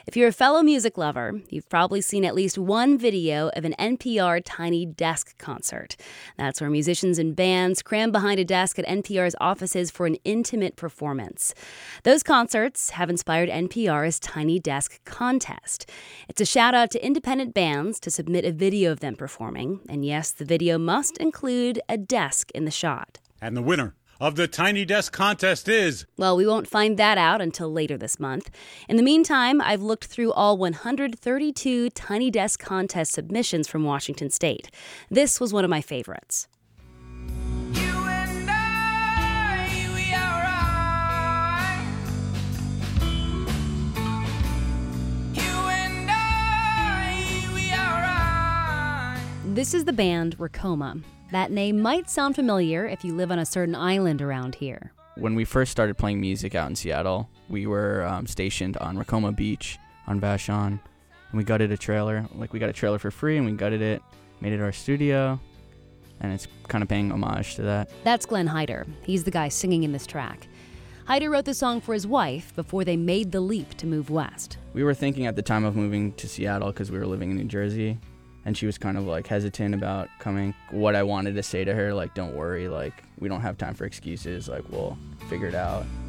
If you're a fellow music lover, you've probably seen at least one video of an NPR Tiny Desk concert. That's where musicians and bands cram behind a desk at NPR's offices for an intimate performance. Those concerts have inspired NPR's Tiny Desk contest. It's a shout out to independent bands to submit a video of them performing. And yes, the video must include a desk in the shot. And the winner of the Tiny Desk contest is... Well, we won't find that out until later this month. In the meantime, I've looked through all 132 Tiny Desk contest submissions from Washington State. This was one of my favorites. This is the band Racoma. That name might sound familiar if you live on a certain island around here. When we first started playing music out in Seattle, we were stationed on Racoma Beach on Vashon, and we gutted a trailer. We got a trailer for free, and we gutted it, made it our studio, and it's kind of paying homage to that. That's Glenn Hyder. He's the guy singing in this track. Hyder wrote the song for his wife before they made the leap to move west. We were thinking at the time of moving to Seattle because we were living in New Jersey, and she was kind of hesitant about coming. What I wanted to say to her, don't worry, we don't have time for excuses, we'll figure it out.